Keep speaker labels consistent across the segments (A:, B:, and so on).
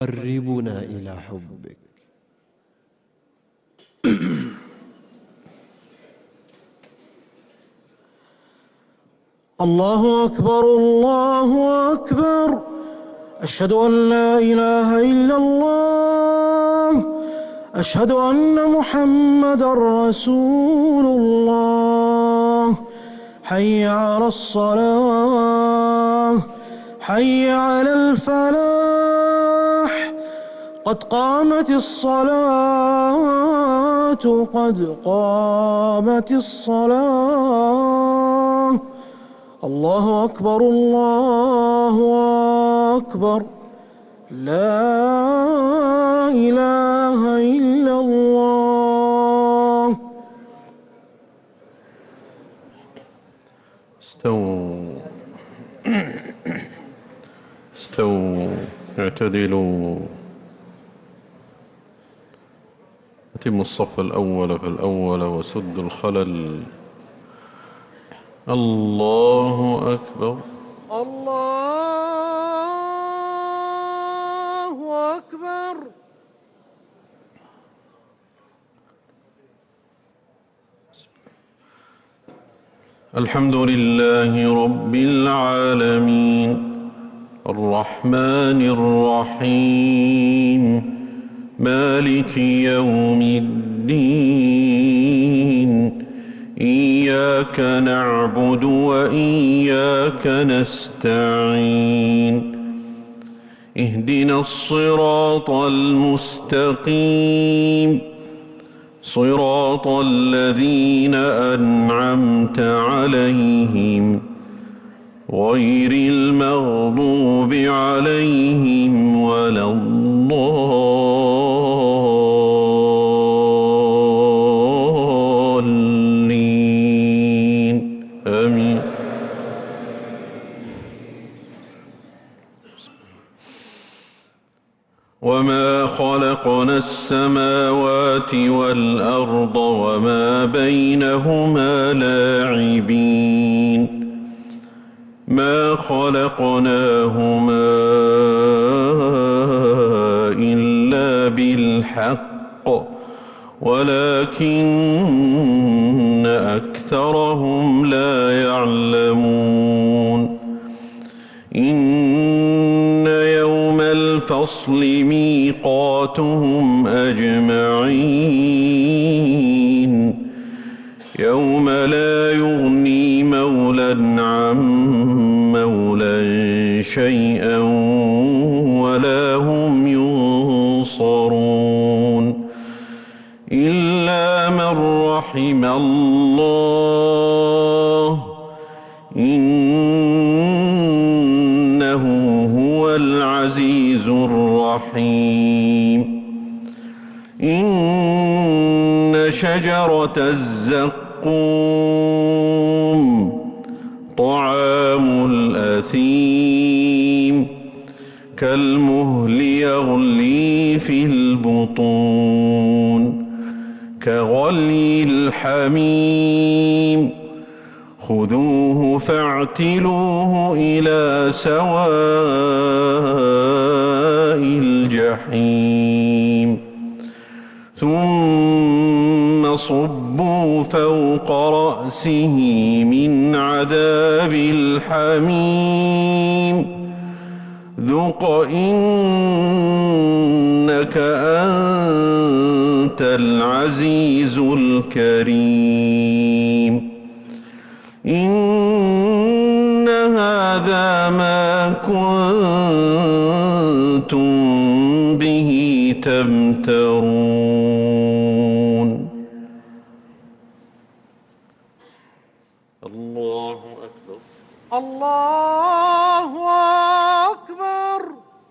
A: قربنا إلى حبك.
B: الله أكبر الله أكبر، أشهد أن لا إله إلا الله، أشهد أن محمدًا رسول الله. حي على الصلاة، حي على الفلاح، قد قامت الصلاة، قد قامت الصلاة. الله أكبر الله أكبر، لا إله إلا الله.
C: استووا استووا اعتدلوا. أتموا الصف الأول فالأول وسدوا الخلل. الله أكبر.
B: الله أكبر.
C: الحمد لله رب العالمين الرحمن الرحيم مالك يوم الدين إياك نعبد وإياك نستعين اهدنا الصراط المستقيم صراط الذين أنعمت عليهم غير المغضوب عليهم ولا الضالين آمين. وما خلقنا السماوات والأرض وما بينهما لاعبين ما خلقناهما إلا بالحق ولكن أكثرهم لا يعلمون. إن يوم الفصل ميقاتهم أجمعين يوم لا يغني مولى عن مولى شيئا ولا هم ينصرون إلا من رحم الله إنه هو العزيز الرحيم. إن شجرة الزقوم طعام الأثيم كالمهل يغلي في البطون كغلي الحميم خذوه فاعتلوه إلى سواء الجحيم ثم صبوا فوق رأسه من عذاب الحميم ذق إنك أنت العزيز الكريم. إن هذا ما كنتم به تمترون. الله أكبر.
B: الله أكبر.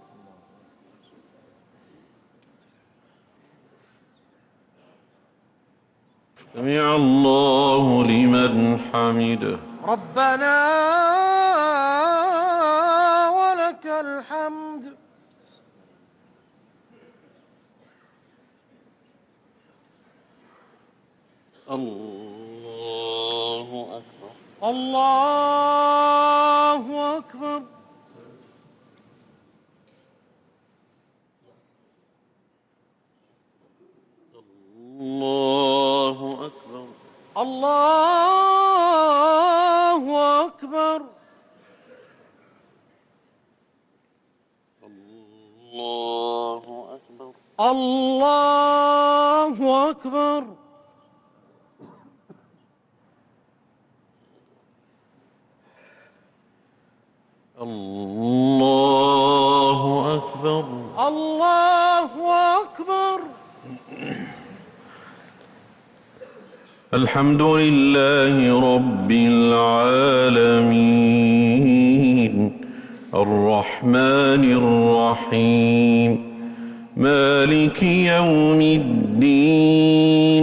C: سمع الله لمن حمده.
B: ربنا ولك الحمد.
C: الله أكبر.
B: الله أكبر. الله أكبر.
C: الله أكبر.
B: الله أكبر.
C: الله أكبر.
B: الله أكبر.
C: الحمد لله رب العالمين الرحمن الرحيم مالك يوم الدين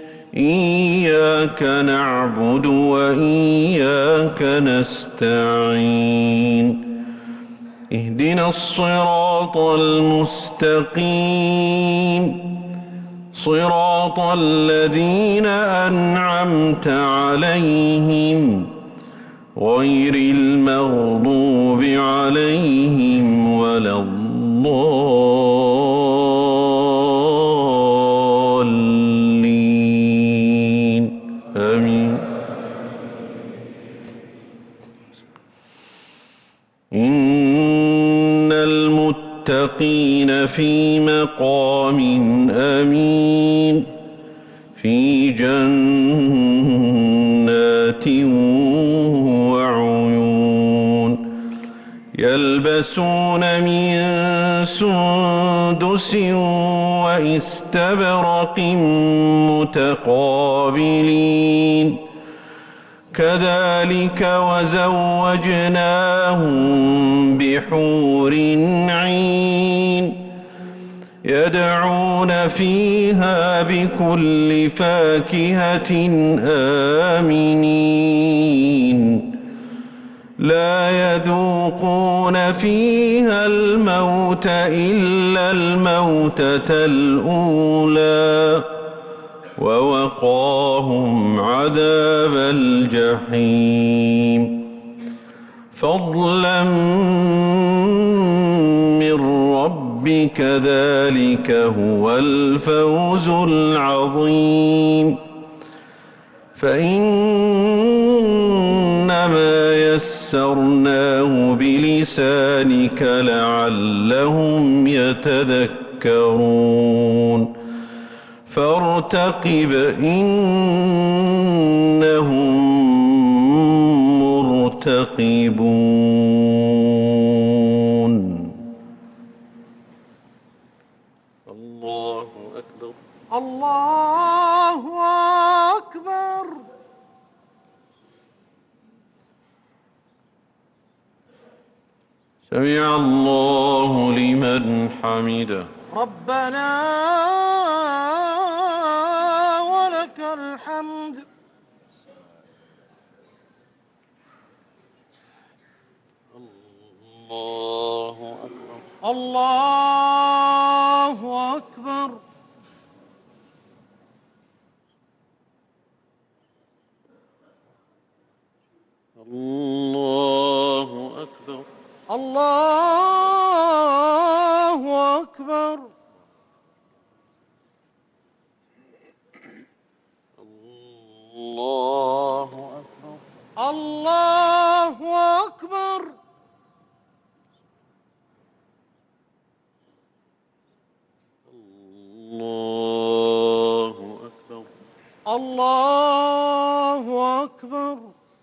C: إياك نعبد وإياك نستعين اهدنا الصراط المستقيم صراط الذين أنعمت عليهم غير المغضوب عليهم ولا الضالين آمين. إن المتقين في مقام أمين في جنات وعيون يلبسون من سندس وإستبرق متقابلين كذلك وزوجناهم بحور عين يدعون فيها بكل فاكهة آمنين لا يذوقون فيها الموت إلا الموتة الأولى ووقاهم عذاب الجحيم فضلا من ربك ذلك هو الفوز العظيم فإنما يسرناه بلسانك لعلهم يتذكرون فارتقب إنهم مرتقبون. الله أكبر.
B: الله أكبر.
C: سمع الله لمن حمده.
B: ربنا ولك الحمد.
C: الله أكبر.
B: الله أكبر.
C: الله أكبر.
B: الله أكبر.
C: الله أكبر.
B: الله أكبر.
C: الله أكبر.
B: الله أكبر.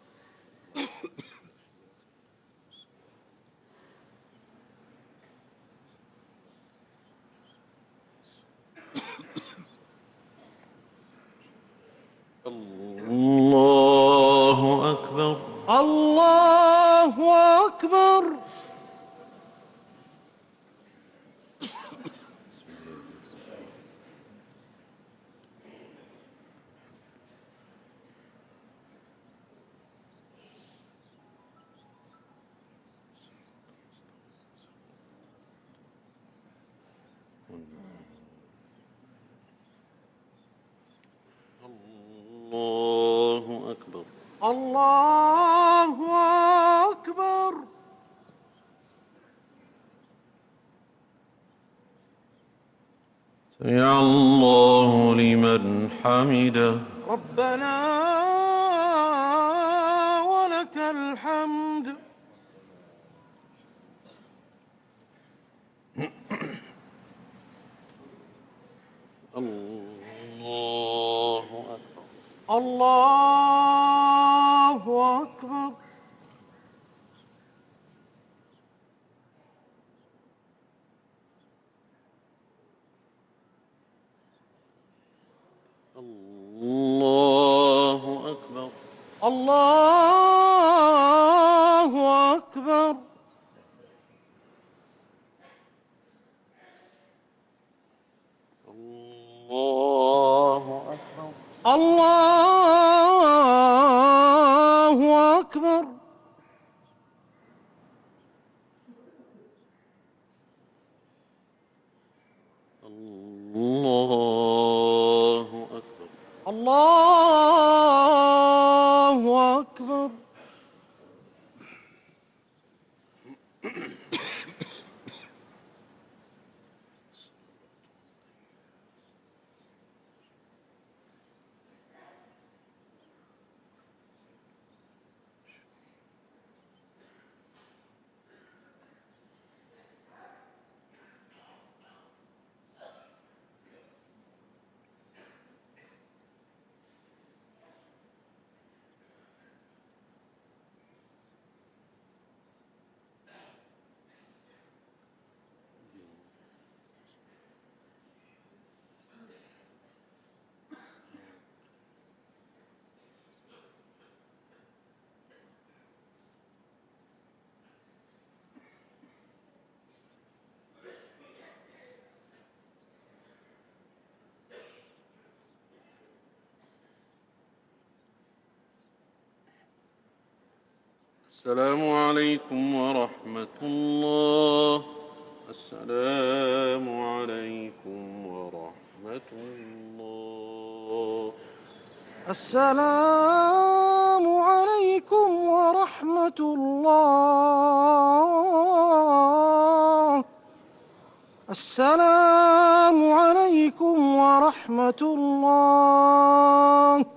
C: الله أكبر.
B: الله أكبر.
C: الله أكبر.
B: الله أكبر.
C: سمع الله لمن حمده.
B: ربنا ولك الحمد.
C: الله أكبر.
B: الله أكبر.
C: الله أكبر.
B: الله أكبر.
C: الله أكبر.
B: الله أكبر.
C: الله أكبر.
B: الله أكبر.
C: السلام عليكم ورحمة الله. السلام عليكم ورحمة الله.
B: السلام عليكم ورحمة الله. السلام عليكم ورحمة الله.